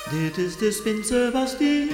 Dit is de spin Sebastiaan.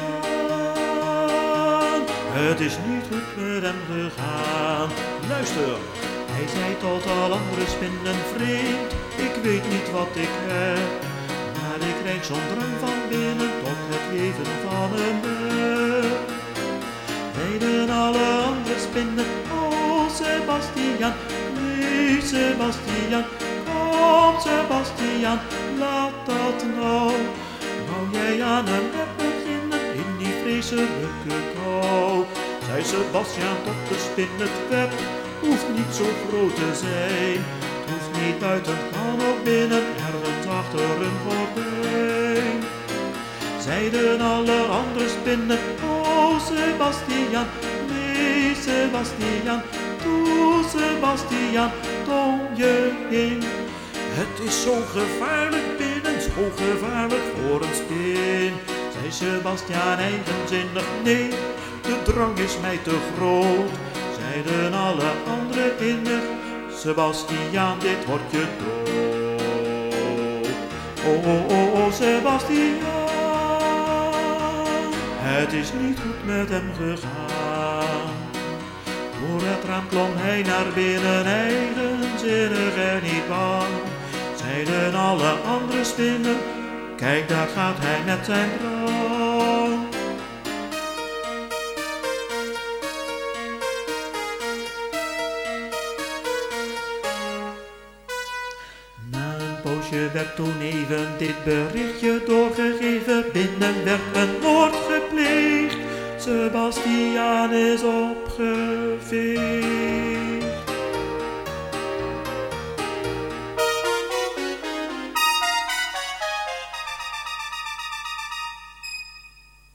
Het is niet goed met hem gegaan. Luister, hij zei tot al andere spinnen: vriend, ik weet niet wat ik heb, maar ik krijg zo'n drang van binnen tot het geven van een bek. Zeiden alle andere spinnen: oh Sebastiaan, nee Sebastiaan, kom Sebastiaan, laat dat nou. Wou jij aan hem beginnen in die vreselijke kou? Zei Sebastiaan tot de spin: het web hoeft niet zo groot te zijn, het hoeft niet buiten, kan ook binnen, ergens achter een gordijn. Zeiden alle andere spinnen: oh Sebastiaan, nee Sebastiaan, toe Sebastiaan, toon je in. Het is zo gevaarlijk binnen, zo gevaarlijk voor een spin. Zei Sebastiaan eigenzinnig: nee, de drang is mij te groot. Zeiden alle anderen innig: Sebastiaan, dit wordt je dood. Oh, oh, oh, oh, Sebastiaan, het is niet goed met hem gegaan. Door het raam klom hij naar binnen, eigenzinnig en niet bang. Zeiden alle andere spinnen: kijk, daar gaat hij met zijn drang. Na een poosje werd toen even dit berichtje doorgegeven. Binnen werd een moord gepleegd, Sebastiaan is opgeveegd.